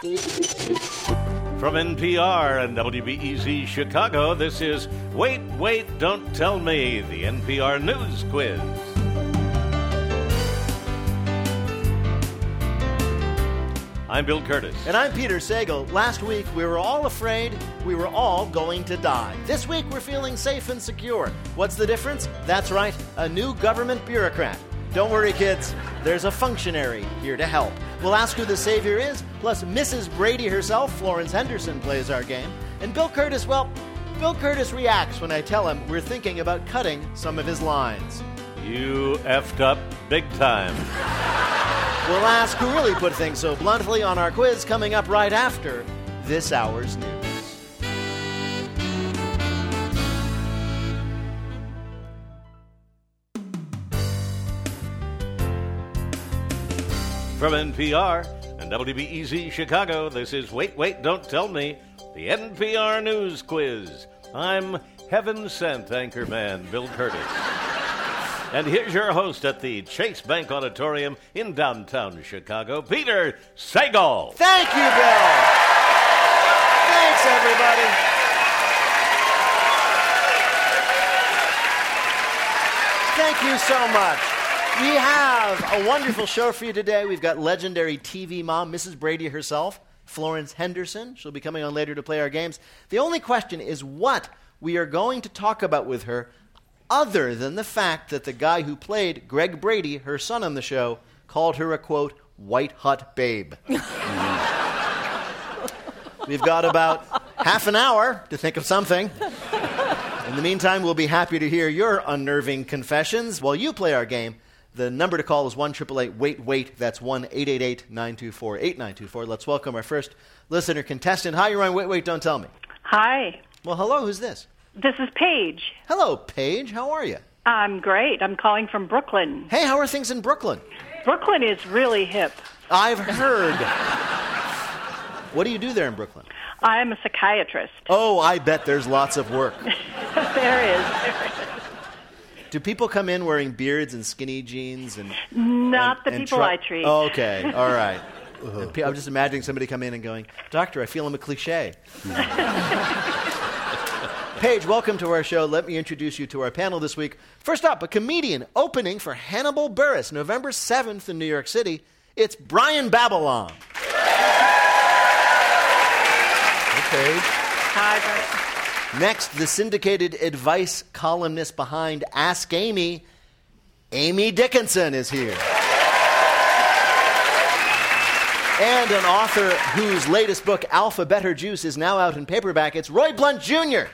From NPR and WBEZ Chicago, this is Wait, Wait, Don't Tell Me, the NPR News Quiz. I'm Bill Curtis. And I'm Peter Sagal. Last week, we were all afraid we were all going to die. This week, we're feeling safe and secure. What's the difference? That's right, a new government bureaucrat. Don't worry, kids. There's a functionary here to help. We'll ask who the savior is, plus Mrs. Brady herself, Florence Henderson, plays our game. And Bill Curtis, well, Bill Curtis reacts when I tell him we're thinking about cutting some of his lines. You effed up big time. We'll ask who really put things so bluntly on our quiz coming up right after this hour's news. From NPR and WBEZ Chicago, this is Wait, Wait, Don't Tell Me, the NPR News Quiz. I'm heaven-sent anchorman Bill Curtis. And here's your host at the Chase Bank Auditorium in downtown Chicago, Peter Sagal. Thank you, Bill. Thanks, everybody. Thank you so much. We have a wonderful show for you today. We've got legendary TV mom, Mrs. Brady herself, Florence Henderson. She'll be coming on later to play our games. The only question is what we are going to talk about with her, other than the fact that the guy who played Greg Brady, her son on the show, called her a, quote, white hot babe. We've got about half an hour to think of something. In the meantime, we'll be happy to hear your unnerving confessions while you play our game. The number to call is 1-888-WAIT-WAIT. That's 1-888-924-8924. Let's welcome our first listener contestant. Hi, you're on Wait, Wait, Don't Tell Me. Hi. Well, hello, who's this? This is Paige. Hello, Paige. How are you? I'm great. I'm calling from Brooklyn. Hey, how are things in Brooklyn? Brooklyn is really hip. I've heard. What do you do there in Brooklyn? I'm a psychiatrist. Oh, I bet there's lots of work. There is. Do people come in wearing beards and skinny jeans? Not the people I treat. Oh, okay, all right. I'm just imagining somebody come in and going, Doctor, I feel I'm a cliche. Paige, welcome to our show. Let me introduce you to our panel this week. First up, a comedian opening for Hannibal Buress, November 7th in New York City. It's Brian Babylon. Hey, Paige. Hi, Brian. Next, the syndicated advice columnist behind Ask Amy, Amy Dickinson, is here. And an author whose latest book, Alpha Better Juice, is now out in paperback. It's Roy Blunt Jr.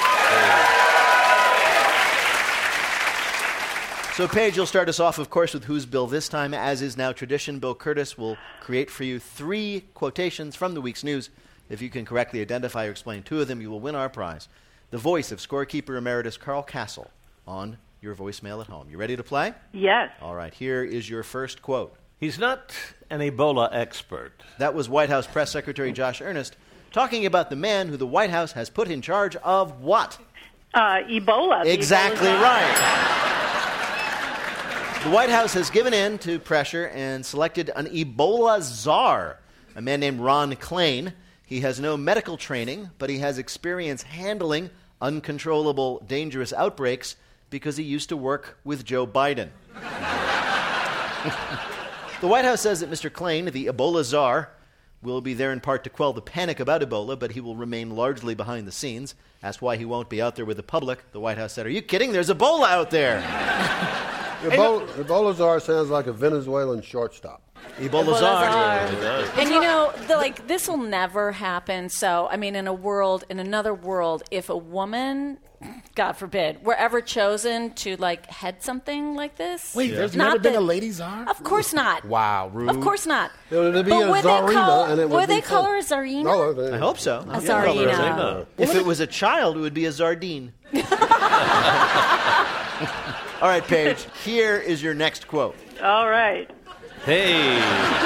So, Paige, you'll start us off, of course, with Who's Bill this time. As is now tradition, Bill Curtis will create for you 3 quotations from the week's news. If you can correctly identify or explain 2 of them, you will win our prize. The voice of scorekeeper emeritus Carl Castle on your voicemail at home. You ready to play? Yes. All right, here is your first quote. He's not an Ebola expert. That was White House Press Secretary Josh Earnest talking about the man who the White House has put in charge of what? Ebola. Exactly right. The White House has given in to pressure and selected an Ebola czar, a man named Ron Klain. He has no medical training, but he has experience handling uncontrollable, dangerous outbreaks because he used to work with Joe Biden. The White House says that Mr. Klain, the Ebola czar, will be there in part to quell the panic about Ebola, but he will remain largely behind the scenes. Asked why he won't be out there with the public, the White House said, "Are you kidding? There's Ebola out there." Ebola czar sounds like a Venezuelan shortstop. Ebola czar. And you know, this will never happen. So, I mean, in another world, if a woman, God forbid, were ever chosen to head something like this. Wait, there's never been a lady czar? Of course not. Wow, rude. Of course not. It would be a czarina, and it would would they call her a czarina? No, I hope so. A czarina. If it was a child, it would be a Zardine. All right, Paige, here is your next quote. All right. Hey.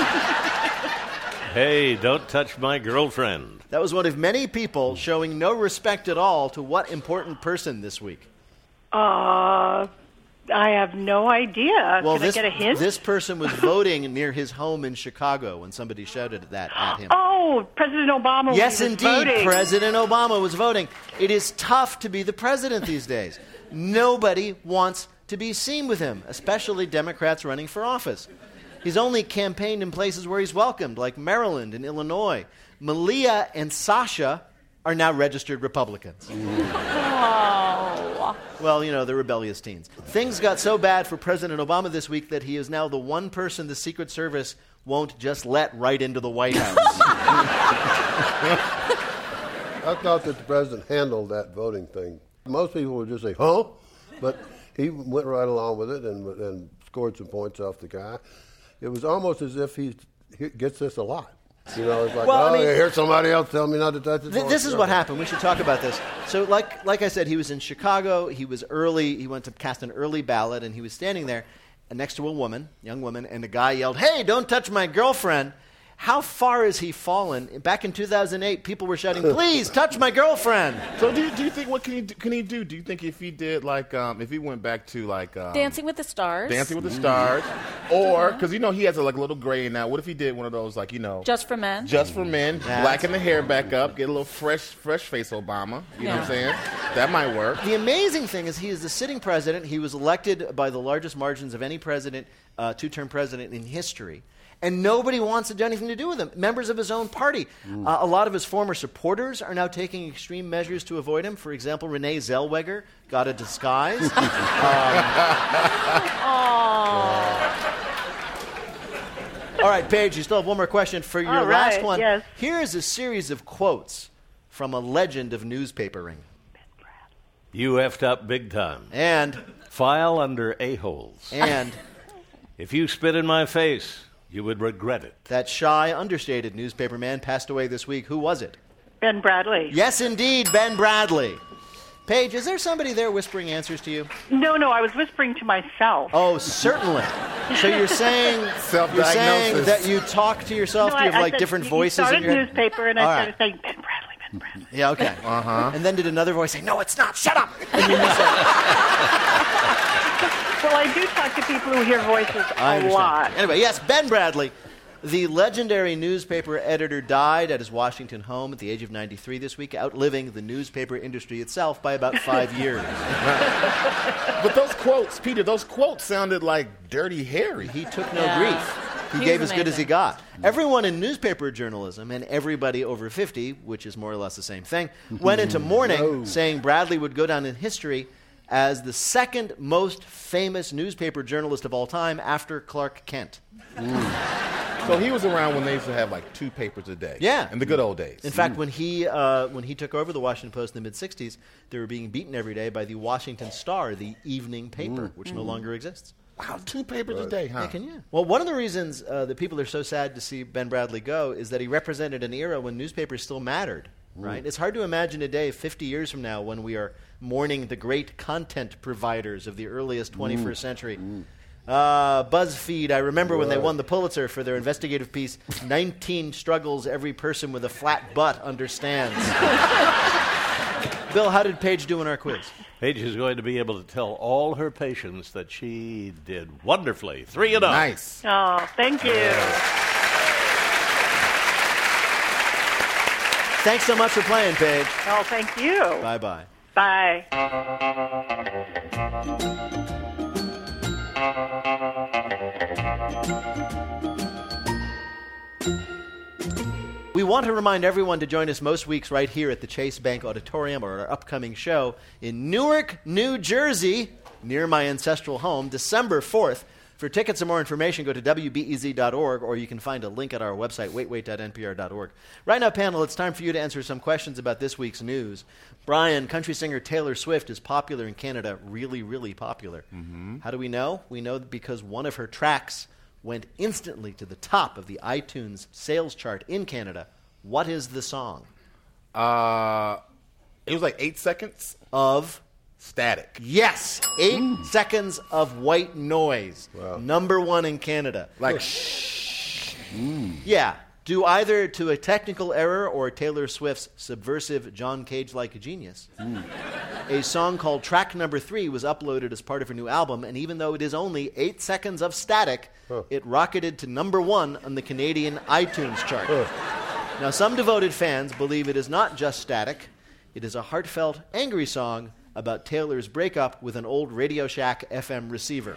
Hey, don't touch my girlfriend. That was one of many people showing no respect at all to what important person this week? I have no idea. Well, Can I get a hint? This person was voting near his home in Chicago when somebody shouted that at him. Oh, President Obama Yes, was indeed. voting. President Obama was voting. It is tough to be the president these days. Nobody wants to be seen with him, especially Democrats running for office. He's only campaigned in places where he's welcomed, like Maryland and Illinois. Malia and Sasha are now registered Republicans. Oh. Well, you know, they're rebellious teens. Things got so bad for President Obama this week that he is now the one person the Secret Service won't just let right into the White House. I thought that the president handled that voting thing. Most people would just say, huh? But he went right along with it and scored some points off the guy. It was almost as if he gets this a lot. You know, it's like, I hear somebody else tell me not to touch it. This is what happened. We should talk about this. So like I said, he was in Chicago. He was early. He went to cast an early ballot, and he was standing there next to a young woman, and the guy yelled, "Hey, don't touch my girlfriend." How far has he fallen? Back in 2008, people were shouting, "Please, touch my girlfriend." So do you think, what can he do? Do you think if he did, like, if he went back to, like... Dancing with the Stars. Dancing with the Stars. Or, because, you know, he has a little gray now. What if he did one of those, like, you know... Just for Men. Just for Men. Blacken the hair back up. Get a little fresh face Obama. You know what I'm saying? That might work. The amazing thing is he is the sitting president. He was elected by the largest margins of any president, two-term president in history. And nobody wants to do anything to do with him. Members of his own party. A lot of his former supporters are now taking extreme measures to avoid him. For example, Renee Zellweger got a disguise. All right, Paige, you still have one more question for your last one. Yes. Here is a series of quotes from a legend of newspapering. You effed up big time. And... File under a-holes. And... If you spit in my face... You would regret it. That shy, understated newspaper man passed away this week. Who was it? Ben Bradley. Yes, indeed, Ben Bradley. Paige, is there somebody there whispering answers to you? No, I was whispering to myself. Oh, certainly. So you're saying that you talk to yourself? No, Do you have I said, different voices in your head? newspaper, and I started saying, Ben Bradley. Yeah, okay. And then did another voice say, "No, it's not. Shut up." And you missed it. Well, I do talk to people who hear voices a lot. Anyway, yes, Ben Bradley, the legendary newspaper editor, died at his Washington home at the age of 93 this week, outliving the newspaper industry itself by about 5 years. But those quotes, Peter, sounded like Dirty Harry. He took no grief. He gave as good as he got. Everyone in newspaper journalism and everybody over 50, which is more or less the same thing, went into mourning saying Bradley would go down in history as the second most famous newspaper journalist of all time after Clark Kent. So he was around when they used to have like 2 papers a day. Yeah. In the good old days. In fact, when he took over the Washington Post in the mid-'60s, they were being beaten every day by the Washington Star, the evening paper, which no longer exists. Wow, 2 papers a day, huh? Yeah. Well, one of the reasons that people are so sad to see Ben Bradley go is that he represented an era when newspapers still mattered, right? It's hard to imagine a day 50 years from now when we are mourning the great content providers of the earliest 21st century. BuzzFeed, I remember when they won the Pulitzer for their investigative piece, 19 Struggles Every Person with a Flat Butt Understands. Bill, how did Paige do in our quiz? Paige is going to be able to tell all her patients that she did wonderfully. 3-0. Nice. Oh, thank you. Thanks so much for playing, Paige. Oh, thank you. Bye-bye. Bye. We want to remind everyone to join us most weeks right here at the Chase Bank Auditorium or our upcoming show in Newark, New Jersey, near my ancestral home, December 4th. For tickets and more information, go to WBEZ.org, or you can find a link at our website, waitwait.npr.org. Right now, panel, it's time for you to answer some questions about this week's news. Brian, country singer Taylor Swift is popular in Canada, really, really popular. How do we know? We know because one of her tracks went instantly to the top of the iTunes sales chart in Canada. What is the song? It was like 8 seconds of Static. Yes, 8 seconds of white noise. Wow. Number 1 in Canada. Like Yeah. Due either to a technical error or Taylor Swift's subversive John Cage-like genius, a song called Track Number 3 was uploaded as part of her new album, and even though it is only 8 seconds of static, it rocketed to number 1 on the Canadian iTunes chart. Now, some devoted fans believe it is not just static. It is a heartfelt, angry song about Taylor's breakup with an old Radio Shack FM receiver.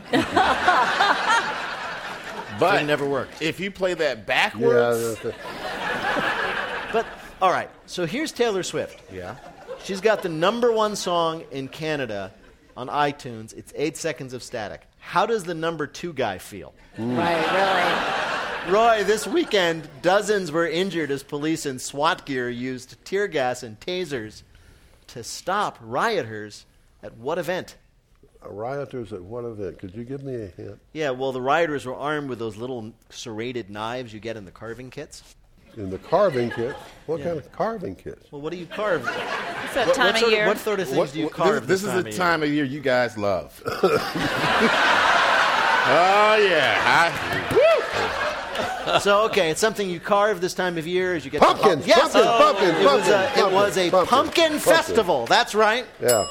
But it never worked. If you play that backwards... But, all right, so here's Taylor Swift. Yeah. She's got the number 1 song in Canada on iTunes. It's 8 seconds of static. How does the number 2 guy feel? Right, really. Roy, this weekend, dozens were injured as police in SWAT gear used tear gas and tasers to stop rioters at what event? Rioters at what event? Could you give me a hint? Yeah, well, the rioters were armed with those little serrated knives you get in the carving kits. In the carving kit? What kind of carving kits? Well, what do you carve? It's that time of year. What sort of things do you carve This is the time of year you guys love. Oh, yeah. So, okay, it's something you carve this time of year as you get Pumpkins! Yes! Pumpkins! It was a pumpkin festival. That's right. Yeah.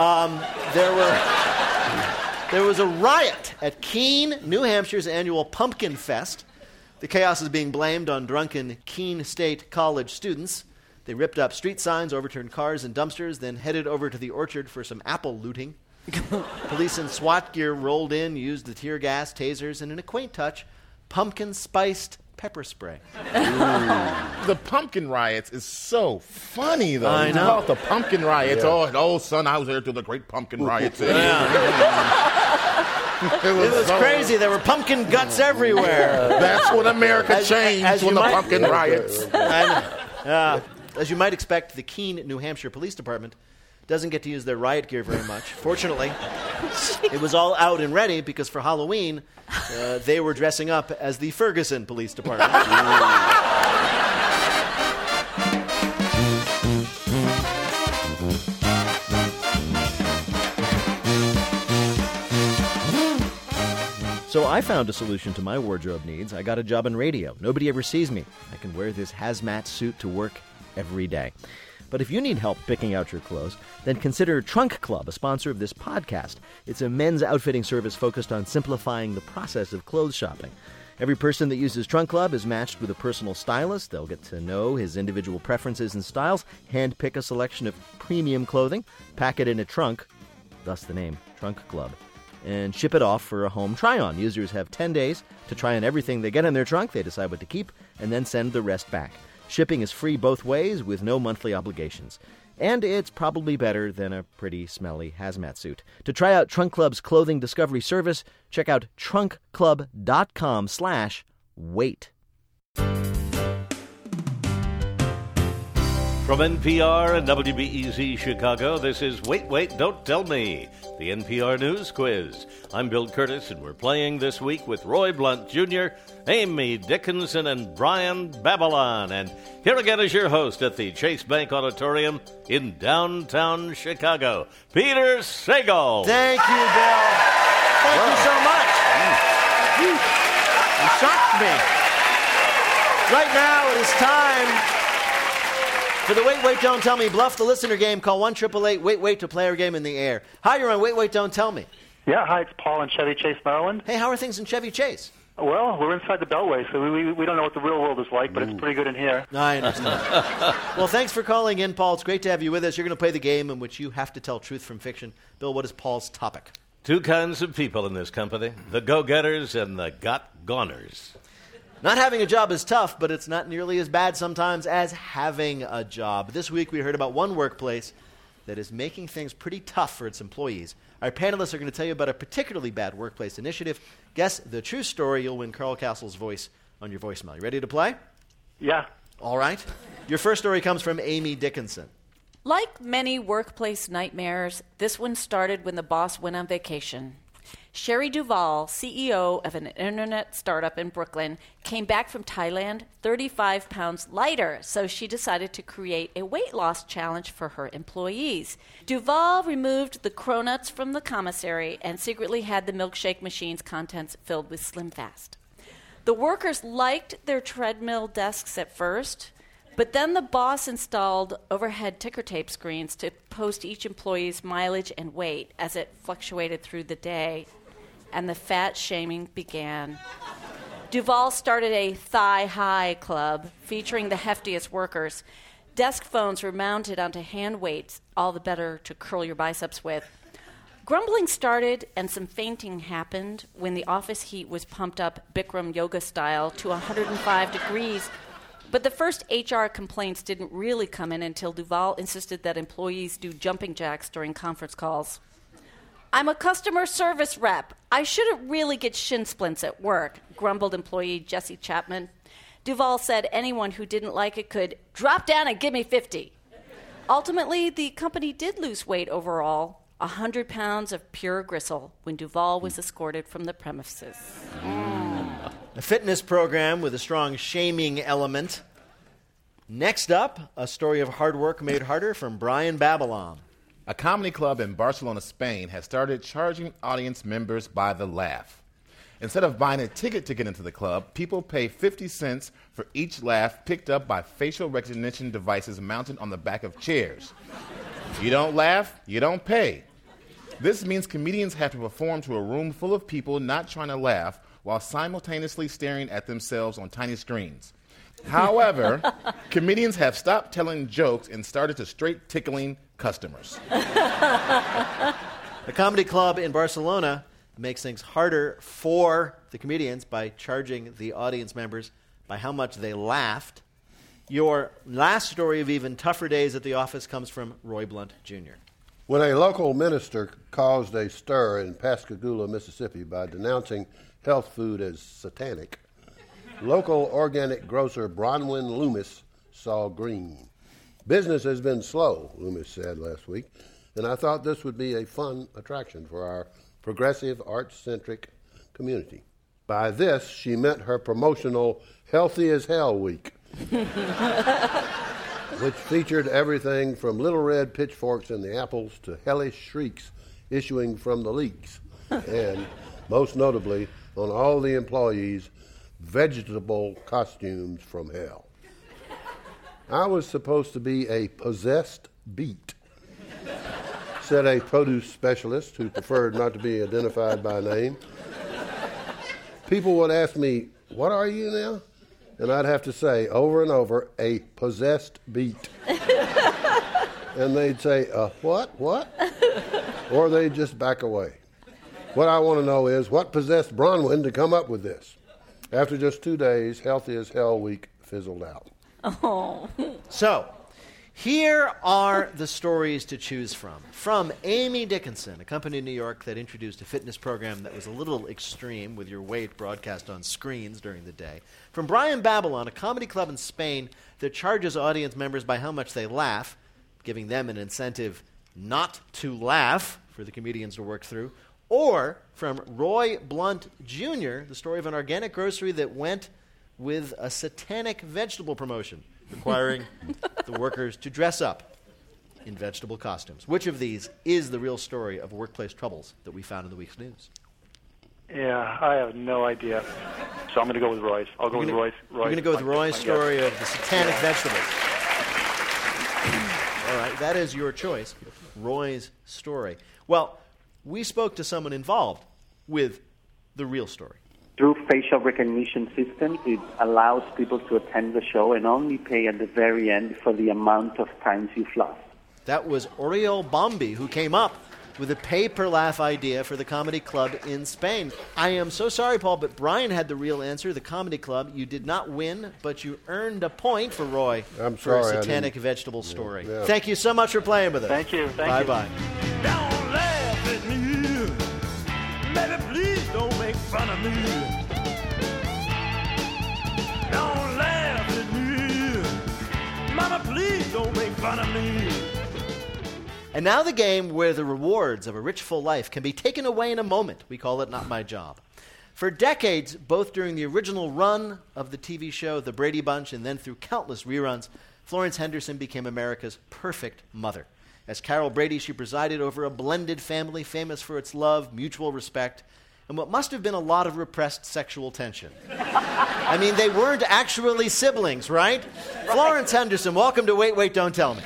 There was a riot at Keene, New Hampshire's annual Pumpkin Fest. The chaos is being blamed on drunken Keene State College students. They ripped up street signs, overturned cars and dumpsters, then headed over to the orchard for some apple looting. Police in SWAT gear rolled in, used the tear gas, tasers, and in a quaint touch, pumpkin-spiced pepper spray. The pumpkin riots is so funny, though. I know. The pumpkin riots. Yeah. Oh, son, I was there through the great pumpkin riots. It was crazy. There were pumpkin guts everywhere. That's when America changed, when the pumpkin riots. As you might expect, the Keene, New Hampshire Police Department doesn't get to use their riot gear very much. Fortunately, it was all out and ready because for Halloween, they were dressing up as the Ferguson Police Department. So I found a solution to my wardrobe needs. I got a job in radio. Nobody ever sees me. I can wear this hazmat suit to work every day. But if you need help picking out your clothes, then consider Trunk Club, a sponsor of this podcast. It's a men's outfitting service focused on simplifying the process of clothes shopping. Every person that uses Trunk Club is matched with a personal stylist. They'll get to know his individual preferences and styles, handpick a selection of premium clothing, pack it in a trunk, thus the name Trunk Club, and ship it off for a home try-on. Users have 10 days to try on everything they get in their trunk. They decide what to keep and then send the rest back. Shipping is free both ways with no monthly obligations. And it's probably better than a pretty smelly hazmat suit. To try out Trunk Club's clothing discovery service, check out trunkclub.com/wait. From NPR and WBEZ Chicago, this is Wait, Wait, Don't Tell Me, the NPR News Quiz. I'm Bill Curtis, and we're playing this week with Roy Blunt Jr., Amy Dickinson, and Brian Babylon. And here again is your host at the Chase Bank Auditorium in downtown Chicago, Peter Sagal. Thank you, Bill. Thank you so much. You shocked me. Right now it is time for the Wait, Wait, Don't Tell Me Bluff the Listener game. Call 1-888-WAIT-WAIT to play our game in the air. Hi, you're on Wait, Wait, Don't Tell Me. Yeah, hi, it's Paul in Chevy Chase, Maryland. Hey, how are things in Chevy Chase? Well, we're inside the Beltway, so we don't know what the real world is like, but it's pretty good in here. I understand. Well, thanks for calling in, Paul. It's great to have you with us. You're going to play the game in which you have to tell truth from fiction. Bill, what is Paul's topic? Two kinds of people in this company, the go-getters and the got-goners. Not having a job is tough, but it's not nearly as bad sometimes as having a job. This week we heard about one workplace that is making things pretty tough for its employees. Our panelists are going to tell you about a particularly bad workplace initiative. Guess the true story. You'll win Carl Castle's voice on your voicemail. You ready to play? Yeah. All right. Your first story comes from Amy Dickinson. Like many workplace nightmares, this one started when the boss went on vacation. Sherry Duval, CEO of an internet startup in Brooklyn, came back from Thailand 35 pounds lighter, so she decided to create a weight loss challenge for her employees. Duval removed the cronuts from the commissary and secretly had the milkshake machine's contents filled with Slim Fast. The workers liked their treadmill desks at first, but then the boss installed overhead ticker tape screens to post each employee's mileage and weight as it fluctuated through the day, and the fat shaming began. Duval started a thigh-high club featuring the heftiest workers. Desk phones were mounted onto hand weights, all the better to curl your biceps with. Grumbling started and some fainting happened when the office heat was pumped up Bikram yoga style to 105 degrees. But the first HR complaints didn't really come in until Duval insisted that employees do jumping jacks during conference calls. I'm a customer service rep. I shouldn't really get shin splints at work, grumbled employee Jesse Chapman. Duval said anyone who didn't like it could drop down and give me 50. Ultimately, the company did lose weight overall, 100 pounds of pure gristle, when Duval was escorted from the premises. A fitness program with a strong shaming element. Next up, a story of hard work made harder from Brian Babylon. A comedy club in Barcelona, Spain, has started charging audience members by the laugh. Instead of buying a ticket to get into the club, people pay 50 cents for each laugh picked up by facial recognition devices mounted on the back of chairs. If you don't laugh, you don't pay. This means comedians have to perform to a room full of people not trying to laugh while simultaneously staring at themselves on tiny screens. However, comedians have stopped telling jokes and started to straight tickling customers. The comedy club in Barcelona makes things harder for the comedians by charging the audience members by how much they laughed. Your last story of even tougher days at the office comes from Roy Blunt, Jr. When a local minister caused a stir in Pascagoula, Mississippi by denouncing health food as satanic, local organic grocer Bronwyn Loomis saw green. Business has been slow, Loomis said last week, and I thought this would be a fun attraction for our progressive, arts-centric community. By this, she meant her promotional Healthy as Hell Week, which featured everything from little red pitchforks in the apples to hellish shrieks issuing from the leeks, and most notably, on all the employees, vegetable costumes from hell. I was supposed to be a possessed beet, said a produce specialist who preferred not to be identified by name. People would ask me, "What are you now?" And I'd have to say over and over, "A possessed beet." And they'd say, what? Or they'd just back away. What I want to know is, what possessed Bronwyn to come up with this? After just 2 days, Healthy as Hell Week fizzled out. Oh. So, here are the stories to choose from. From Amy Dickinson, a company in New York that introduced a fitness program that was a little extreme with your weight broadcast on screens during the day. From Brian Babylon, a comedy club in Spain that charges audience members by how much they laugh, giving them an incentive not to laugh for the comedians to work through. Or from Roy Blunt, Jr., the story of an organic grocery that went with a satanic vegetable promotion, requiring the workers to dress up in vegetable costumes. Which of these is the real story of workplace troubles that we found in the week's news? Yeah, I have no idea. So I'm going to go with Roy's. I'll go with Roy's. You're going to go with Roy's story of the satanic vegetables. All right, that is your choice, Roy's story. Well, we spoke to someone involved with the real story. Through facial recognition systems, it allows people to attend the show and only pay at the very end for the amount of times you've laughed. That was Oriol Bombi, who came up with a pay-per-laugh idea for the comedy club in Spain. I am so sorry, Paul, but Brian had the real answer, the comedy club. You did not win, but you earned a point for Roy for a satanic vegetable story. Yeah. Thank you so much for playing with us. Thank you. Bye-bye. Don't laugh at me. Baby, please don't make fun of me. Don't laugh at me. Mama, please don't make fun of me. And now the game where the rewards of a rich, full life can be taken away in a moment. We call it Not My Job. For decades, both during the original run of the TV show The Brady Bunch and then through countless reruns, Florence Henderson became America's perfect mother. As Carol Brady, she presided over a blended family famous for its love, mutual respect, and what must have been a lot of repressed sexual tension. I mean, they weren't actually siblings, right? Florence Henderson, welcome to Wait, Wait, Don't Tell Me.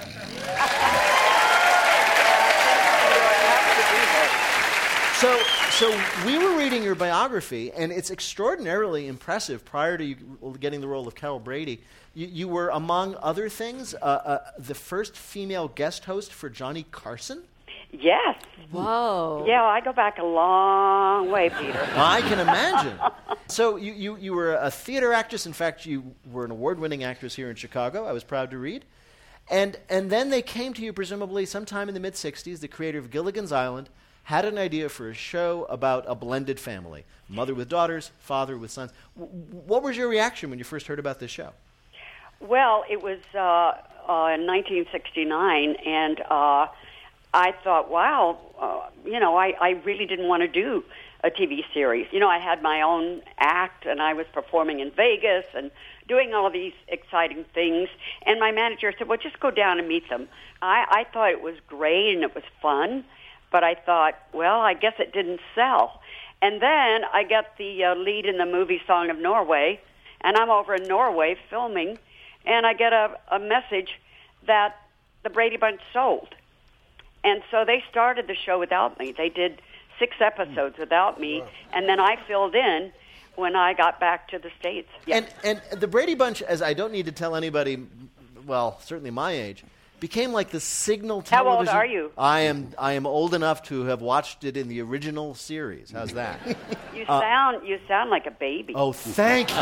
So we were reading your biography, and it's extraordinarily impressive. Prior to you getting the role of Carol Brady, you were, among other things, the first female guest host for Johnny Carson? Yes. Whoa. Yeah, I go back a long way, Peter. I can imagine. So you were a theater actress. In fact, you were an award-winning actress here in Chicago, I was proud to read. And then they came to you, presumably, sometime in the mid-'60s, the creator of Gilligan's Island, had an idea for a show about a blended family, mother with daughters, father with sons. What was your reaction when you first heard about this show? Well, it was in 1969, and I thought, wow, I really didn't want to do a TV series. I had my own act, and I was performing in Vegas and doing all these exciting things. And my manager said, well, just go down and meet them. I thought it was great, and it was fun. But I thought, well, I guess it didn't sell. And then I get the lead in the movie Song of Norway, and I'm over in Norway filming, and I get a message that the Brady Bunch sold. And so they started the show without me. They did 6 episodes without me, and then I filled in when I got back to the States. Yeah. And the Brady Bunch, as I don't need to tell anybody, well, certainly my age, became like the signal television. How old are you? I am old enough to have watched it in the original series. How's that? You sound like a baby. Oh, thank you.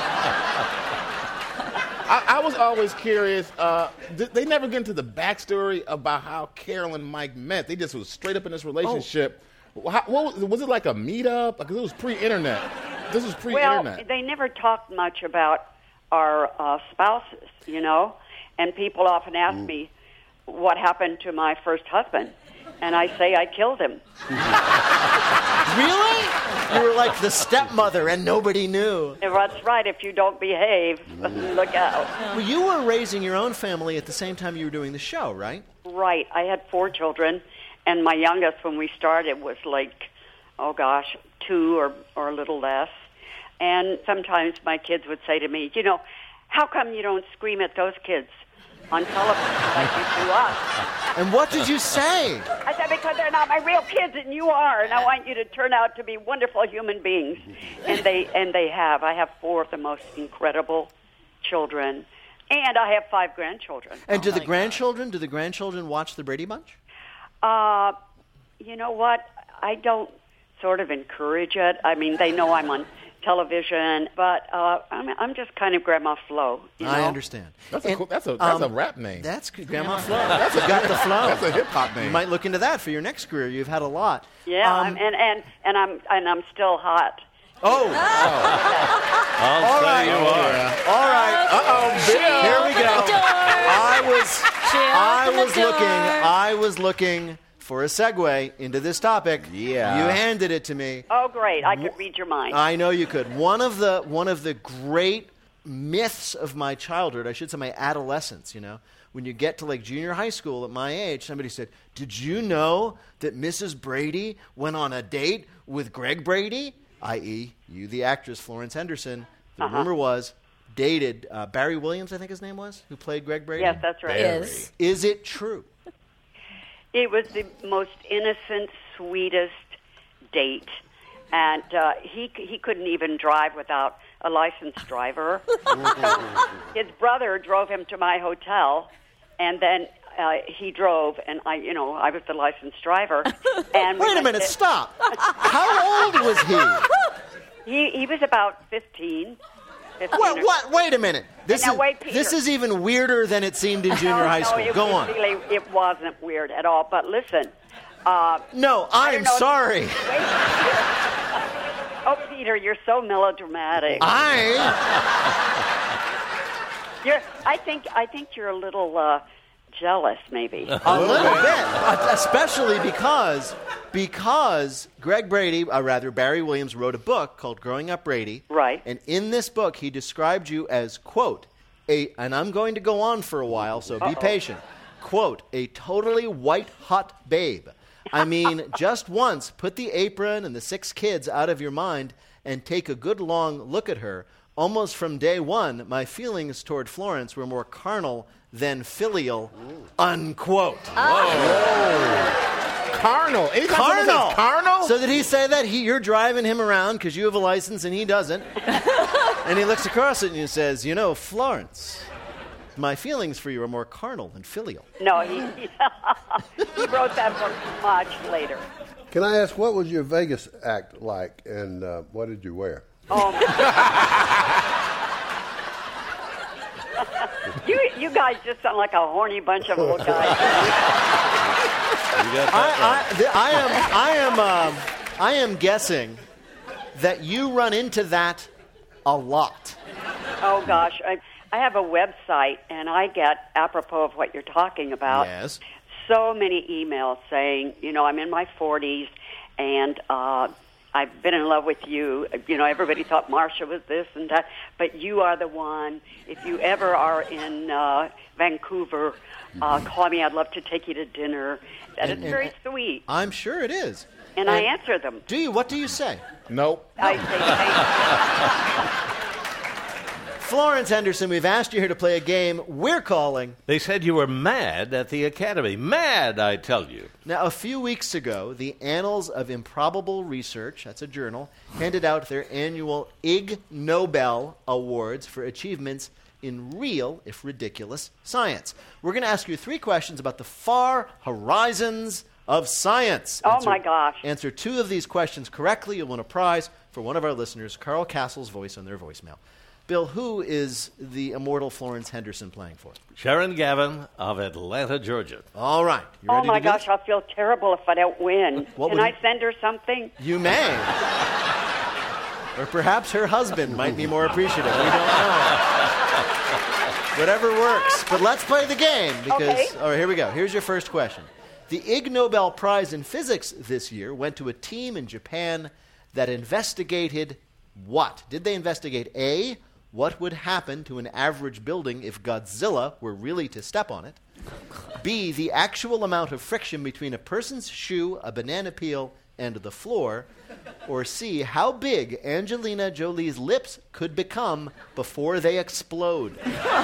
I was always curious. They never get into the backstory about how Carol and Mike met. They just was straight up in this relationship. What was it like a meetup? Because it was pre-internet. This was pre-internet. Well, they never talked much about our spouses, and people often ask me what happened to my first husband, and I say I killed him. Really? You were like the stepmother and nobody knew. That's right. If you don't behave, look out. Well, you were raising your own family at the same time you were doing the show, right? Right. I had 4 children, and my youngest, when we started, was like, 2 or a little less. And sometimes my kids would say to me, how come you don't scream at those kids on television like you do us? And what did you say? I said, because they're not my real kids, and you are, and I want you to turn out to be wonderful human beings. And they have. I have 4 of the most incredible children, and I have 5 grandchildren. And do the grandchildren watch the Brady Bunch? You know what? I don't sort of encourage it. I mean, they know I'm on television, but I'm just kind of Grandma Flo. I understand. That's a rap name. That's Grandma Flo. That's got the flow. That's a hip hop name. You might look into that for your next career. You've had a lot. Yeah, and I'm still hot. Oh. I'll say you are. All right. Bill. Here we go. I was looking for a segue into this topic. Yeah. You handed it to me. Oh, great. I could read your mind. I know you could. One of the great myths of my childhood, I should say my adolescence, when you get to like junior high school at my age, somebody said, did you know that Mrs. Brady went on a date with Greg Brady? I.e., you, the actress, Florence Henderson. The rumor was dated Barry Williams, I think his name was, who played Greg Brady? Yes, that's right. Is it true? It was the most innocent, sweetest date, and he couldn't even drive without a licensed driver. So his brother drove him to my hotel, and then he drove, and I was the licensed driver. And wait a minute, stop! How old was he? He was about 15. What? Wait a minute. This Peter. This is even weirder than it seemed in junior high school. Go on. Really, it wasn't weird at all. But listen. No, I'm sorry. Oh, Peter, you're so melodramatic. I think you're a little jealous, maybe. A little bit, especially because Greg Brady, Barry Williams, wrote a book called Growing Up Brady. Right. And in this book, he described you as, quote, and I'm going to go on for a while, so be patient, quote, a totally white-hot babe, I mean, just once, put the apron and the 6 kids out of your mind and take a good long look at her. Almost from day one, my feelings toward Florence were more carnal than filial, unquote. Carnal. Anytime someone says carnal? So did he say that? You're driving him around because you have a license and he doesn't. And he looks across at you and says, you know, Florence, my feelings for you are more carnal than filial. No, he wrote that book much later. Can I ask, what was your Vegas act like, and what did you wear? You guys just sound like a horny bunch of little guys. I am guessing that you run into that a lot. Oh gosh, I have a website, and I get, apropos of what you're talking about, Yes. so many emails saying, you know, I'm in my 40s, and I've been in love with you. You know, everybody thought Marsha was this and that, but you are the one. If you ever are in Vancouver, call me. I'd love to take you to dinner. That is very sweet. I'm sure it is. And I answer them. Do you? What do you say? Nope. I say thank you. Florence Henderson, we've asked you here to play a game we're calling. They said you were mad at the Academy. Mad, I tell you. Now, a few weeks ago, the Annals of Improbable Research, that's a journal, handed out their annual Ig Nobel Awards for achievements in real, if ridiculous, science. We're going to ask you 3 questions about the far horizons of science. Oh, my gosh. Answer 2 of these questions correctly. You'll win a prize for one of our listeners, Carl Castle's voice on their voicemail. Bill, who is the immortal Florence Henderson playing for? Sharon Gavin of Atlanta, Georgia. All right. You Oh, ready my to do gosh, this? I'll feel terrible if I don't win. What Can would I you- send her something? You may. Or perhaps her husband might be more appreciative. We don't know. Whatever works. But let's play the game because, Okay. all right, here we go. Here's your first question. The Ig Nobel Prize in Physics this year went to a team in Japan that investigated what? Did they investigate A, what would happen to an average building if Godzilla were really to step on it? B, the actual amount of friction between a person's shoe, a banana peel, and the floor? Or C, how big Angelina Jolie's lips could become before they explode?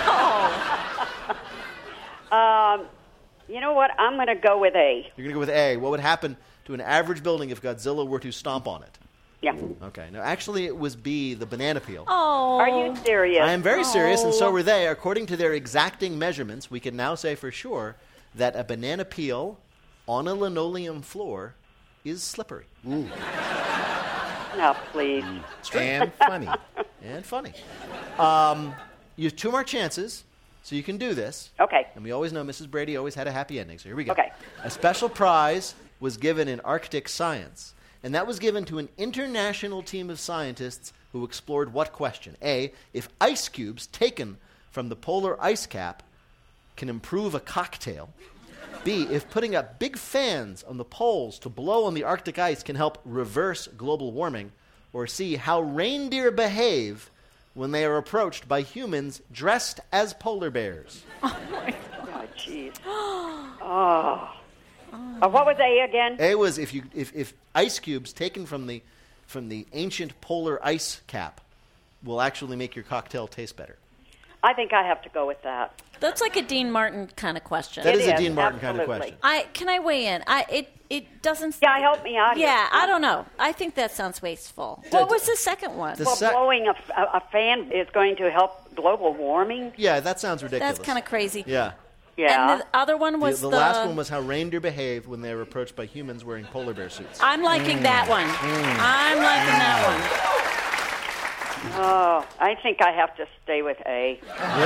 You know what? I'm going to go with A. You're going to go with A. What would happen to an average building if Godzilla were to stomp on it? Yeah. Okay. No, actually, it was B, the banana peel. Oh. Are you serious? I am very serious, and so were they. According to their exacting measurements, we can now say for sure that a banana peel on a linoleum floor is slippery. No, please. And funny. And funny. You have 2 more chances, so you can do this. Okay. And we always know Mrs. Brady always had a happy ending, so here we go. Okay. A special prize was given in Arctic science, and that was given to an international team of scientists who explored what question? A, if ice cubes taken from the polar ice cap can improve a cocktail. B, if putting up big fans on the poles to blow on the Arctic ice can help reverse global warming. Or C, how reindeer behave when they are approached by humans dressed as polar bears. Oh, jeez. Oh. What was A again? A was if ice cubes taken from the ancient polar ice cap will actually make your cocktail taste better. I think I have to go with that. That's like a Dean Martin kind of question. That It is a is, Dean Martin kind of absolutely. question. Can I weigh in? It doesn't. Yeah, help me out here. Yeah, I don't know. I think that sounds wasteful. What was the second one? The Well, sec- blowing a fan is going to help global warming? Yeah, that sounds ridiculous. That's kind of crazy. Yeah. Yeah. And the other one was The last one was how reindeer behave when they are approached by humans wearing polar bear suits. I'm liking that one. I'm liking that one. Oh, I think I have to stay with A.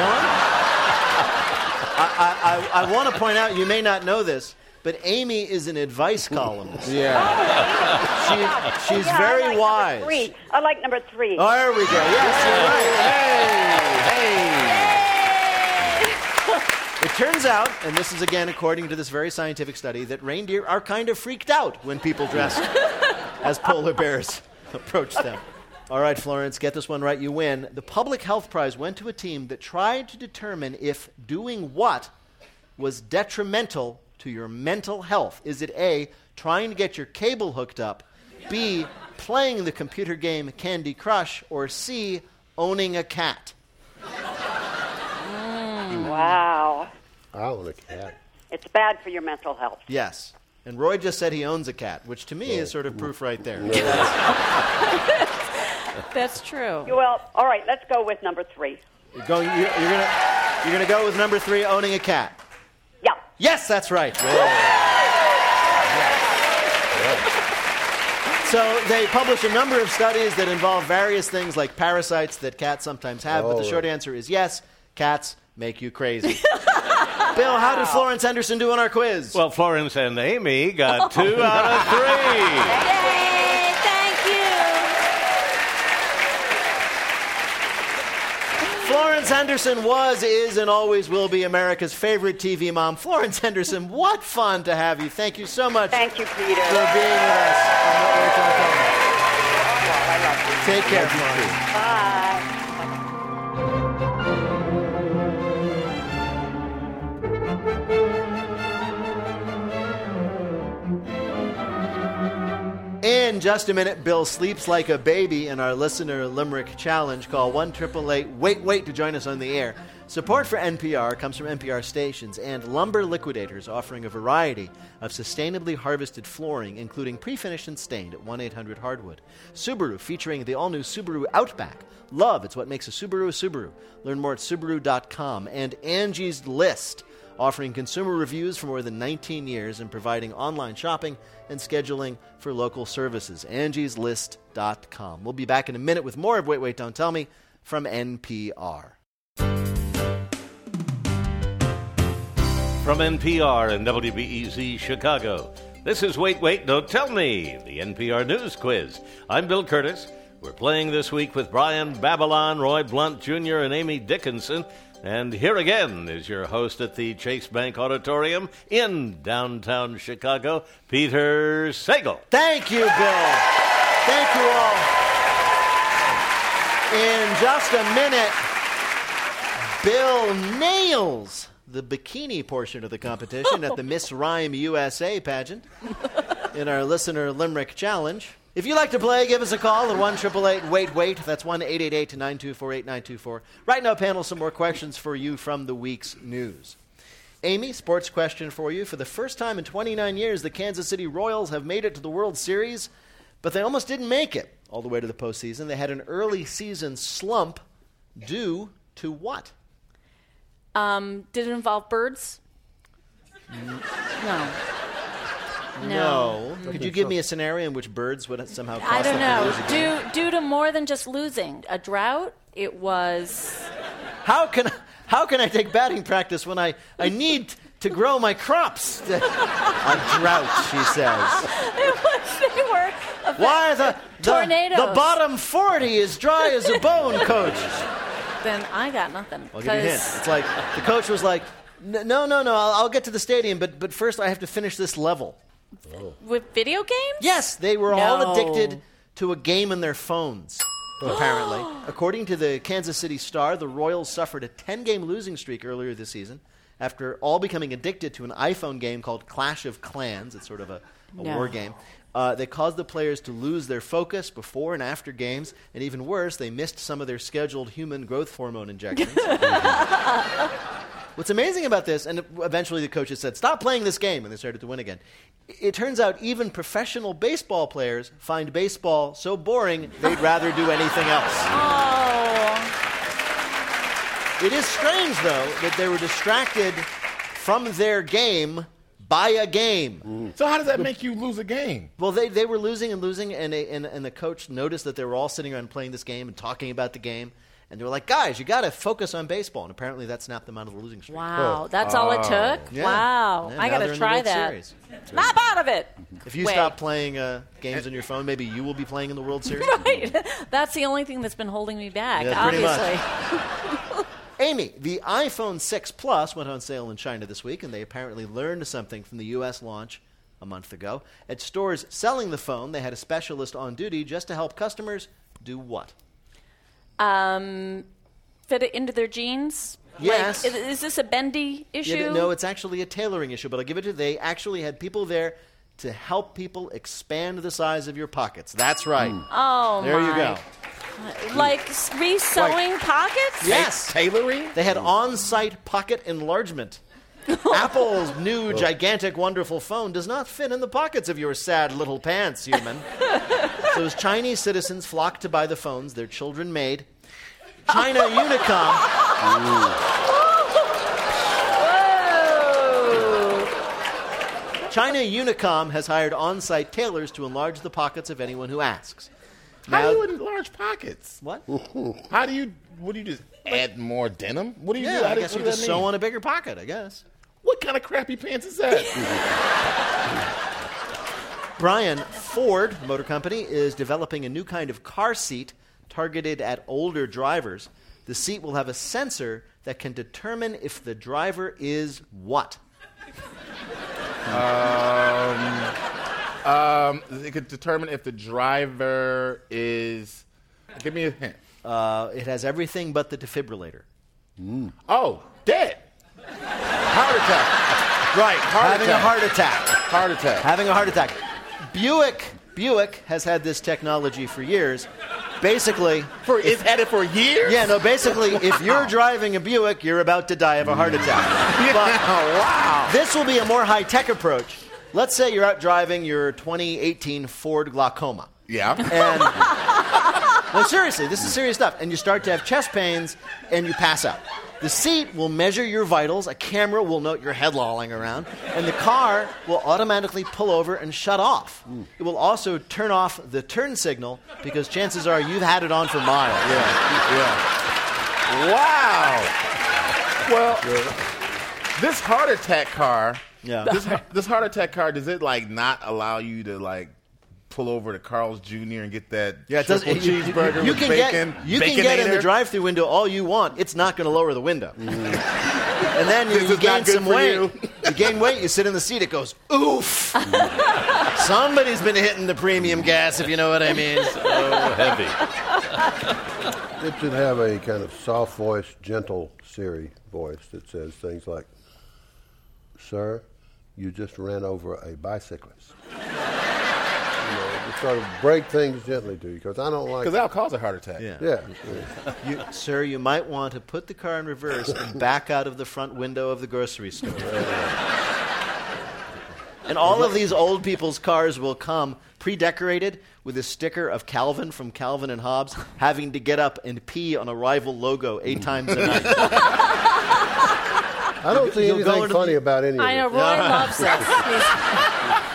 I want to point out, you may not know this, but Amy is an advice columnist. Yeah. She's Yeah, very I like wise. Number 3. I like number 3. Oh, there we go. Yes, you're right. Hey. It turns out, and this is again according to this very scientific study, that reindeer are kind of freaked out when people dressed as polar bears approach them. All right, Florence, get this one right, you win. The Public Health Prize went to a team that tried to determine if doing what was detrimental to your mental health? Is it A, trying to get your cable hooked up, B, playing the computer game Candy Crush, or C, owning a cat? Wow. I own a cat. It's bad for your mental health. Yes. And Roy just said he owns a cat, which to me is sort of proof right there. That's true. Well, all right, let's go with number 3. You're gonna go with number 3, owning a cat. Yeah. Yes, that's right. So they publish a number of studies that involve various things like parasites that cats sometimes have, but the short answer is yes, cats make you crazy. Bill, how did Florence Henderson do on our quiz? Well, Florence and Amy got 2 out of 3. Yay! Thank you. Florence Henderson was, is, and always will be America's favorite TV mom. Florence Henderson, what fun to have you. Thank you so much. Thank you, Peter. For being with us on What We're Talking About. I love you. Take care, Florence. Bye. In just a minute, Bill sleeps like a baby in our listener limerick challenge. Call 1-888-WAIT-WAIT to join us on the air. Support for NPR comes from NPR stations and Lumber Liquidators, offering a variety of sustainably harvested flooring, including pre-finished and stained at 1-800-HARDWOOD. Subaru, featuring the all-new Subaru Outback. Love, it's what makes a Subaru a Subaru. Learn more at Subaru.com. And Angie's List, offering consumer reviews for more than 19 years and providing online shopping and scheduling for local services. Angie'sList.com. We'll be back in a minute with more of Wait, Wait, Don't Tell Me from NPR. From NPR and WBEZ Chicago, this is Wait, Wait, Don't Tell Me, the NPR News Quiz. I'm Bill Curtis. We're playing this week with Brian Babylon, Roy Blunt Jr., and Amy Dickinson. And here again is your host at the Chase Bank Auditorium in downtown Chicago, Peter Sagal. Thank you, Bill. Thank you all. In just a minute, Bill nails the bikini portion of the competition at the Miss Rhyme USA pageant in our Listener Limerick Challenge. If you'd like to play, give us a call at 1-888-WAIT-WAIT. That's 1-888-924-8924. Right now, panel, some more questions for you from the week's news. Amy, sports question for you. For the first time in 29 years, the Kansas City Royals have made it to the World Series, but they almost didn't make it all the way to the postseason. They had an early season slump due to what? Did it involve birds? No. No. Could you give me a scenario in which birds would somehow cause I don't them to lose a know. game? Due to more than just losing. A drought? It was... How can I take batting practice when I need to grow my crops? A drought, she says. They were... Why tornadoes. The bottom 40 is dry as a bone, coach. Then I got nothing. I'll give you a hint. It's like the coach was like, no, I'll get to the stadium, but first I have to finish this level. With video games? Yes, they were all addicted to a game on their phones, apparently. According to the Kansas City Star, the Royals suffered a 10-game losing streak earlier this season after all becoming addicted to an iPhone game called Clash of Clans. It's sort of a war game. They caused the players to lose their focus before and after games, and even worse, they missed some of their scheduled human growth hormone injections. What's amazing about this, and eventually the coaches said, stop playing this game, and they started to win again. It turns out even professional baseball players find baseball so boring they'd rather do anything else. Oh. It is strange, though, that they were distracted from their game by a game. So how does that make you lose a game? Well, they were losing, and the coach noticed that they were all sitting around playing this game and talking about the game. And they were like, guys, you got to focus on baseball. And apparently that snapped them out of the losing streak. Wow, that's all it took? Yeah. Wow, Yeah, I got to try that. Snap out of it. If you stop playing games on your phone, maybe you will be playing in the World Series. Right. That's the only thing that's been holding me back, obviously. obviously. Amy, the iPhone 6 Plus went on sale in China this week, and they apparently learned something from the U.S. launch a month ago. At stores selling the phone, they had a specialist on duty just to help customers do what? fit it into their jeans? Yes. Like, is this a bendy issue? No, it's actually a tailoring issue, but I'll give it to you. They actually had people there to help people expand the size of your pockets. That's right. Oh, there you go. Like re-sewing pockets? Yes. Tailoring? They had on-site pocket enlargement. Apple's new gigantic wonderful phone does not fit in the pockets of your sad little pants, human. So as Chinese citizens flocked to buy the phones their children made, China Unicom... China Unicom has hired on-site tailors to enlarge the pockets of anyone who asks. How do you enlarge pockets? What? How do you? What do you just add more denim? What do you do? I guess you just sew on a bigger pocket, I guess. What kind of crappy pants is that? Brian, Ford Motor Company is developing a new kind of car seat targeted at older drivers. The seat will have a sensor that can determine if the driver is what? It could determine if the driver is... Give me a hint. It has everything but the defibrillator. Oh, dead. Heart attack. Right, having a heart attack. Heart attack. Having a heart attack. Buick has had this technology for years. Basically... It's had it for years? Yeah, no, basically, if you're driving a Buick, you're about to die of a heart attack. Wow. This will be a more high-tech approach. Let's say you're out driving your 2018 Ford Glaucoma. Yeah. And... No, seriously, this is serious stuff. And you start to have chest pains, and you pass out. The seat will measure your vitals, a camera will note your head lolling around, and the car will automatically pull over and shut off. It will also turn off the turn signal, because chances are you've had it on for miles. Yeah. Wow. Well, this heart attack car, this heart attack car, does it, like, not allow you to, like, pull over to Carl's Jr. and get that triple cheeseburger with bacon? You can get in the drive-thru window all you want. It's not going to lower the window. And then you gain some weight. You gain weight, you sit in the seat, it goes, oof. Somebody's been hitting the premium gas, if you know what I mean. So heavy. It should have a kind of soft voice, gentle Siri voice that says things like, "Sir, you just ran over a bicyclist." Sort of break things gently to you, because I don't like... Because that'll cause a heart attack. Yeah. Sir, you might want to put the car in reverse and back out of the front window of the grocery store. And all of these old people's cars will come pre-decorated with a sticker of Calvin from Calvin and Hobbes having to get up and pee on a rival logo 8 times a night. I don't see anything funny about any of it. I know, Roy loves this.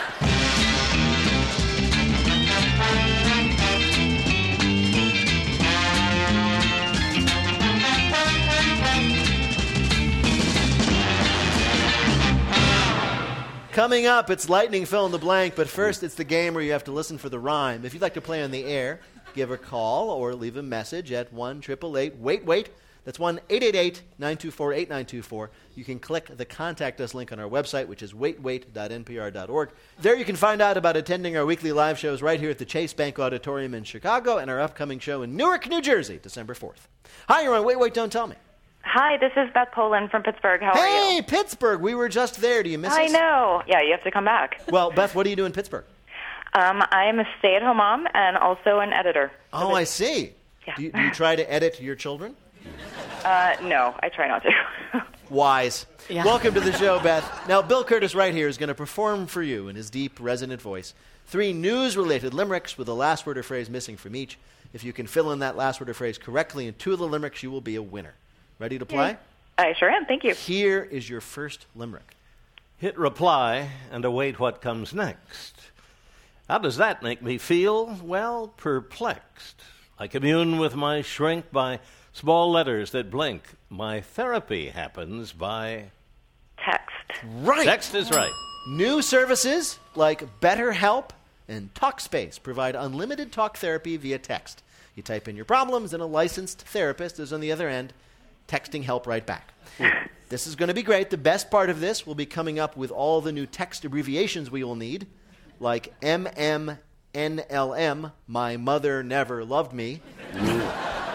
Coming up, it's lightning fill in the blank, but first it's the game where you have to listen for the rhyme. If you'd like to play on the air, give a call or leave a message at 1-888-WAIT-WAIT. That's 1-888-924-8924. You can click the Contact Us link on our website, which is waitwait.npr.org. There you can find out about attending our weekly live shows right here at the Chase Bank Auditorium in Chicago and our upcoming show in Newark, New Jersey, December 4th. Hi, you're on Wait, Wait, Don't Tell Me. Hi, this is Beth Poland from Pittsburgh. How are you? Hey, Pittsburgh. We were just there. Do you miss us? I know. Yeah, you have to come back. Well, Beth, what do you do in Pittsburgh? I'm a stay-at-home mom and also an editor. Oh, I see. Yeah. Do you try to edit your children? No, I try not to. Wise. Yeah. Welcome to the show, Beth. Now, Bill Curtis right here is going to perform for you in his deep, resonant voice 3 news-related limericks with a last word or phrase missing from each. If you can fill in that last word or phrase correctly in 2 of the limericks, you will be a winner. Ready to play? I sure am. Thank you. Here is your first limerick. Hit reply and await what comes next. How does that make me feel? Well, perplexed. I commune with my shrink by small letters that blink. My therapy happens by... Text. Right. Text is right. New services like BetterHelp and TalkSpace provide unlimited talk therapy via text. You type in your problems and a licensed therapist is on the other end texting help right back. This is going to be great. The best part of this will be coming up with all the new text abbreviations we will need, like MMNLM, My Mother Never Loved Me.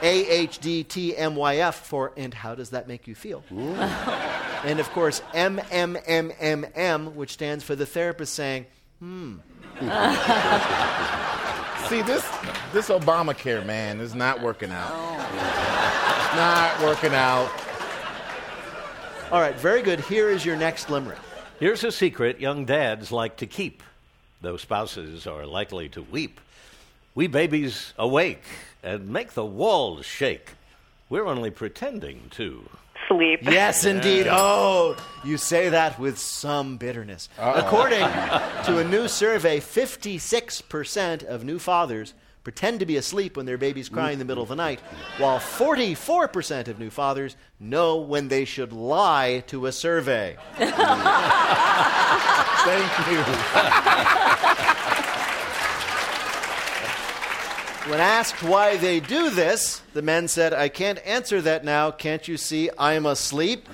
AHDTMYF for and how does that make you feel? And of course, MMMMM, which stands for the therapist saying, See, this Obamacare, man, is not working out. It's not working out. All right, very good. Here is your next limerick. Here's a secret young dads like to keep, though spouses are likely to weep. We babies awake and make the walls shake. We're only pretending to. Sleep. Yes, indeed. Oh, you say that with some bitterness. According to a new survey, 56% of new fathers pretend to be asleep when their babies cry in the middle of the night, while 44% of new fathers know when they should lie to a survey. Thank you. When asked why they do this, the men said, I can't answer that now. Can't you see I'm asleep?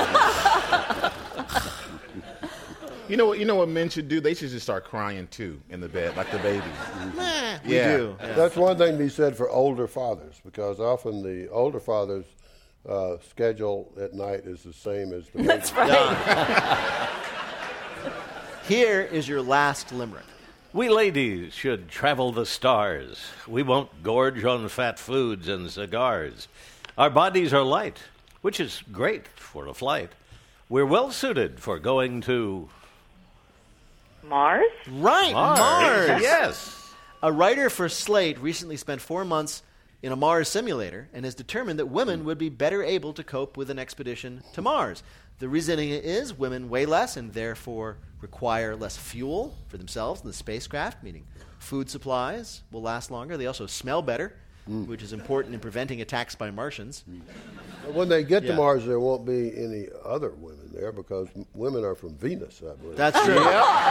You know what men should do? They should just start crying, too, in the bed, like the babies. We do. Yeah. That's one thing to be said for older fathers, because often the older fathers' schedule at night is the same as the That's babies. right. Here is your last limerick. We ladies should travel the stars. We won't gorge on fat foods and cigars. Our bodies are light, which is great for a flight. We're well suited for going to Mars? Right, Mars. Yes. A writer for Slate recently spent 4 months in a Mars simulator and has determined that women would be better able to cope with an expedition to Mars. The reasoning is women weigh less and therefore require less fuel for themselves in the spacecraft, meaning food supplies will last longer. They also smell better, which is important in preventing attacks by Martians. When they get to Mars, there won't be any other women there because women are from Venus, I believe. That's true.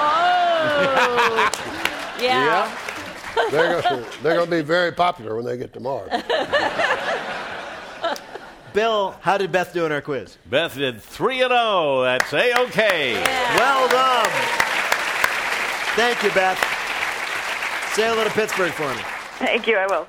Yeah. They're going to be very popular when they get to Mars. Bill, how did Beth do in our quiz? Beth did 3-0. That's A-OK. Well done. Thank you, Beth. Say hello to Pittsburgh for me. Thank you, I will.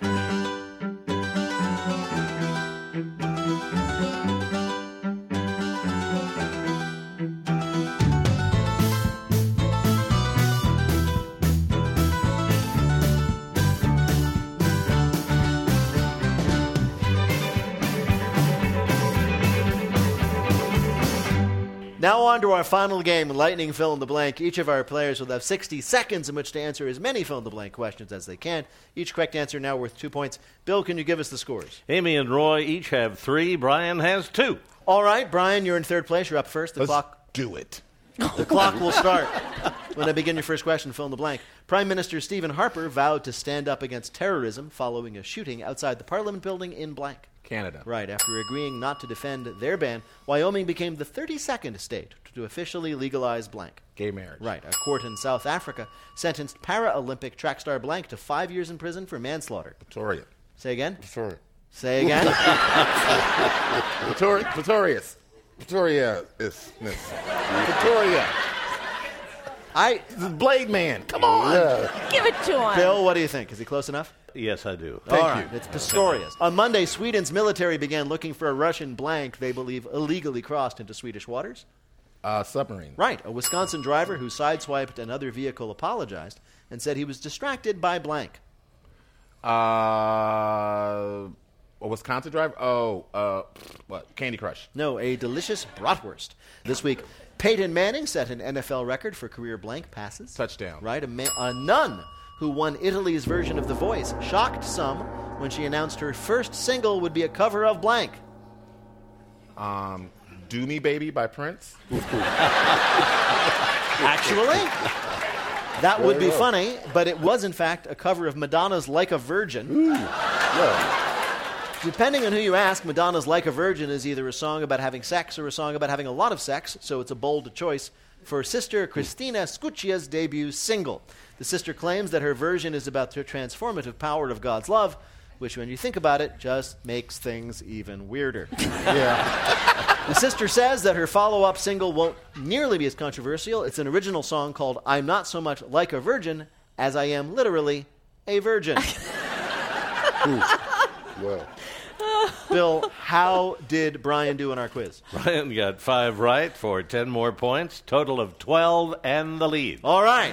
Now on to our final game, Lightning Fill in the Blank. Each of our players will have 60 seconds in which to answer as many fill-in-the-blank questions as they can. Each correct answer now worth 2 points. Bill, can you give us the scores? Amy and Roy each have 3. Brian has 2. All right, Brian, you're in third place. You're up first. Let's do it. The clock will start when I begin your first question, fill in the blank. Prime Minister Stephen Harper vowed to stand up against terrorism following a shooting outside the Parliament building in blank. Canada. Right. After agreeing not to defend their ban, Wyoming became the 32nd state to officially legalize blank. Gay marriage. Right. A court in South Africa sentenced Paralympic track star blank to 5 years in prison for manslaughter. Victoria. Say again? Sorry. Say again? Victorious. Victoria is. Victoria. The Blade Man. Come on. Yeah. Give it to him. Bill, what do you think? Is he close enough? Yes, I do. All right, it's Pistorius. On Monday, Sweden's military began looking for a Russian blank they believe illegally crossed into Swedish waters. Submarine. Right. A Wisconsin driver who sideswiped another vehicle apologized and said he was distracted by blank. A Wisconsin driver? What? Candy Crush. No, a delicious bratwurst. This week, Peyton Manning set an NFL record for career blank passes. Touchdown. Right. A nun who won Italy's version of The Voice shocked some when she announced her first single would be a cover of blank. Do Me Baby by Prince. Actually, that would be funny, but it was in fact a cover of Madonna's Like a Virgin. Depending on who you ask, Madonna's Like a Virgin is either a song about having sex or a song about having a lot of sex, so it's a bold choice for sister Christina Scuccia's debut single. The sister claims that her version is about the transformative power of God's love, which, when you think about it, just makes things even weirder. Yeah. The sister says that her follow-up single won't nearly be as controversial. It's an original song called I'm Not So Much Like a Virgin as I Am Literally a Virgin. Well. Bill, how did Brian do in our quiz? Brian got 5 right for 10 more points. Total of 12 and the lead. All right.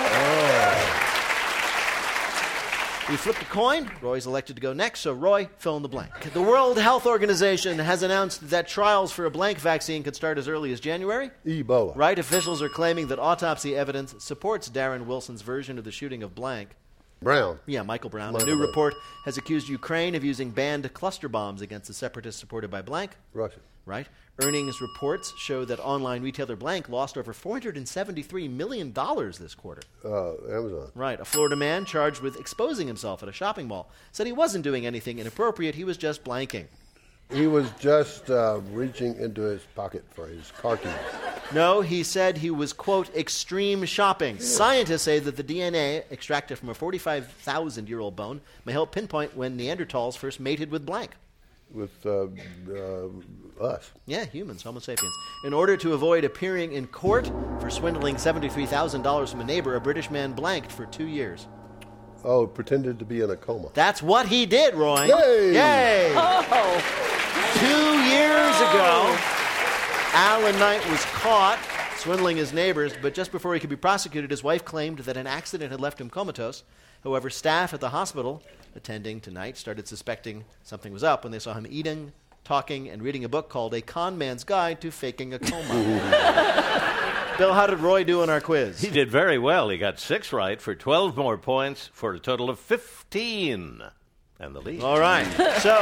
We flipped a coin. Roy's elected to go next, so Roy, fill in the blank. The World Health Organization has announced that trials for a blank vaccine could start as early as January. Ebola. Right, officials are claiming that autopsy evidence supports Darren Wilson's version of the shooting of blank. Brown. Yeah, Michael Brown. Michael A new Brown. report has accused Ukraine of using banned cluster bombs against the separatists supported by blank. Russia. Right. Earnings reports show that online retailer blank lost over $473 million this quarter. Amazon. Right. A Florida man charged with exposing himself at a shopping mall said he wasn't doing anything inappropriate. He was just blanking. He was just reaching into his pocket for his car keys. No, he said he was, quote, extreme shopping. Scientists say that the DNA extracted from a 45,000-year-old bone may help pinpoint when Neanderthals first mated with blank. With us. Yeah, humans, Homo sapiens. In order to avoid appearing in court for swindling $73,000 from a neighbor, a British man blanked for 2 years. Oh, pretended to be in a coma. That's what he did, Roy. Yay! Yay! Oh. 2 years ago, Alan Knight was caught swindling his neighbors, but just before he could be prosecuted, his wife claimed that an accident had left him comatose. However, staff at the hospital attending tonight started suspecting something was up when they saw him eating, talking, and reading a book called A Con Man's Guide to Faking a Coma. Bill, how did Roy do in our quiz? He did very well. He got 6 right for 12 more points for a total of 15 and the lead. All right. So,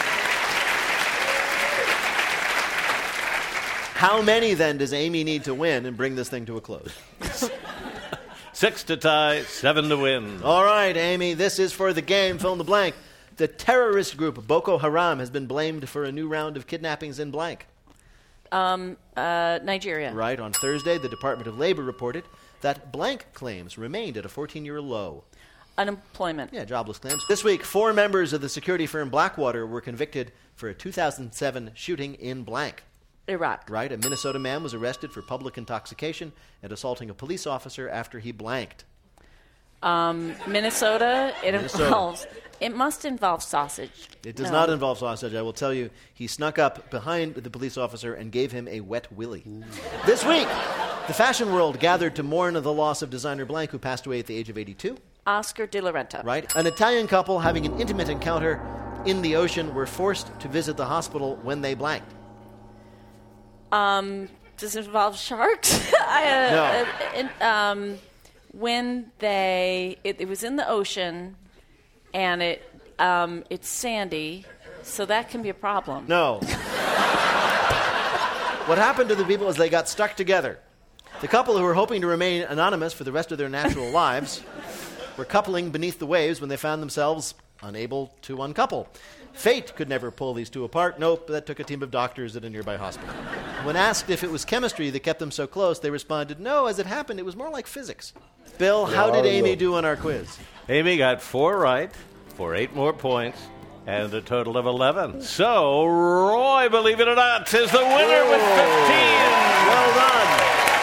how many then does Amy need to win and bring this thing to a close? 6 to tie, 7 to win. All right, Amy, this is for the game. Fill in the blank. The terrorist group Boko Haram has been blamed for a new round of kidnappings in blank. Nigeria. Right. On Thursday, the Department of Labor reported that blank claims remained at a 14-year low. Unemployment. Yeah, jobless claims. This week, 4 members of the security firm Blackwater were convicted for a 2007 shooting in blank. Iraq. Right. A Minnesota man was arrested for public intoxication and assaulting a police officer after he blanked. Minnesota. It must involve sausage. It does not involve sausage. I will tell you, he snuck up behind the police officer and gave him a wet willy. This week, the fashion world gathered to mourn the loss of designer blank, who passed away at the age of 82. Oscar de la Renta. Right. An Italian couple having an intimate encounter in the ocean were forced to visit the hospital when they blanked. Does it involve sharks? No. When it was in the ocean, and it's sandy, so that can be a problem. No. What happened to the people is they got stuck together. The couple, who were hoping to remain anonymous for the rest of their natural lives, were coupling beneath the waves when they found themselves unable to uncouple. Fate could never pull these two apart. Nope, that took a team of doctors at a nearby hospital. When asked if it was chemistry that kept them so close, they responded, no, as it happened, it was more like physics. Bill, how did Amy do on our quiz? Amy got 4 right for 8 more points and a total of 11. So, Roy, believe it or not, is the winner with 15. Well done.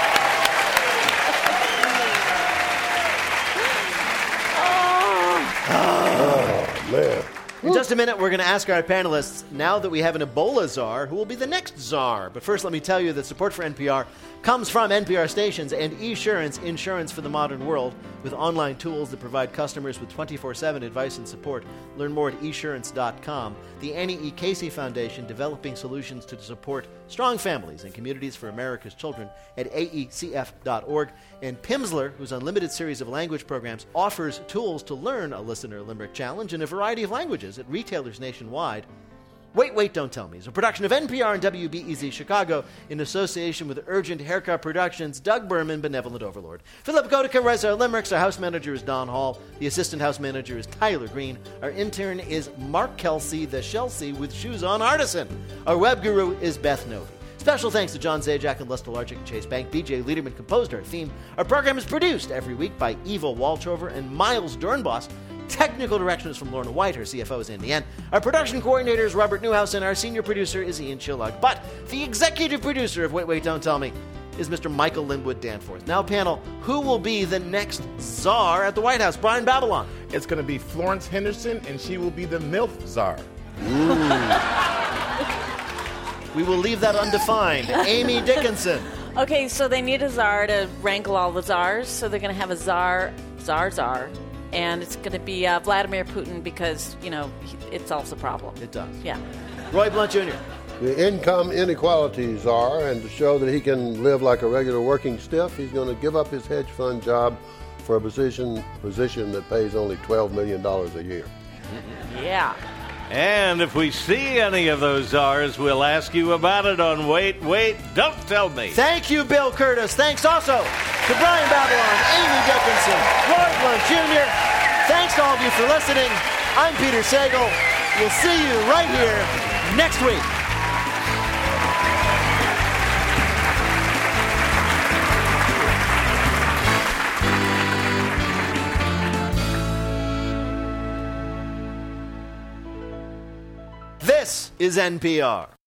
Oh, man. In just a minute, we're going to ask our panelists, now that we have an Ebola czar, who will be the next czar. But first, let me tell you that support for NPR comes from NPR stations and Esurance, insurance for the modern world, with online tools that provide customers with 24/7 advice and support. Learn more at esurance.com. The Annie E. Casey Foundation, developing solutions to support strong families and communities for America's children, at aecf.org. And Pimsleur, whose unlimited series of language programs offers tools to learn a listener limerick challenge in a variety of languages at retailers nationwide. Wait, Wait, Don't Tell Me is a production of NPR and WBEZ Chicago in association with Urgent Haircut Productions, Doug Berman, Benevolent Overlord. Philip Godica writes our limericks. Our house manager is Don Hall. The assistant house manager is Tyler Green. Our intern is Mark Kelsey, the Chelsea with shoes on artisan. Our web guru is Beth Novi. Special thanks to John Zajac and Les Delargic and Chase Bank. BJ Liederman composed our theme. Our program is produced every week by Eva Walchover and Miles Dernbos. Technical direction is from Lorna White. Her CFO is Andy N. Our production coordinator is Robert Newhouse, and our senior producer is Ian Chillag. But the executive producer of Wait, Wait, Don't Tell Me is Mr. Michael Linwood Danforth. Now, panel, who will be the next czar at the White House? Brian Babylon. It's going to be Florence Henderson, and she will be the MILF czar. We will leave that undefined. Amy Dickinson. Okay, so they need a czar to wrangle all the czars, so they're going to have a czar, and it's going to be Vladimir Putin because, it solves the problem. It does. Yeah. Roy Blunt Jr. The income inequality czar, and to show that he can live like a regular working stiff, he's going to give up his hedge fund job for a position that pays only $12 million a year. Yeah. And if we see any of those czars, we'll ask you about it on Wait, Wait, Don't Tell Me. Thank you, Bill Curtis. Thanks also to Brian Babylon, Amy Dickinson, Roy Blunt Jr. Thanks to all of you for listening. I'm Peter Sagal. We'll see you right here next week. This is NPR.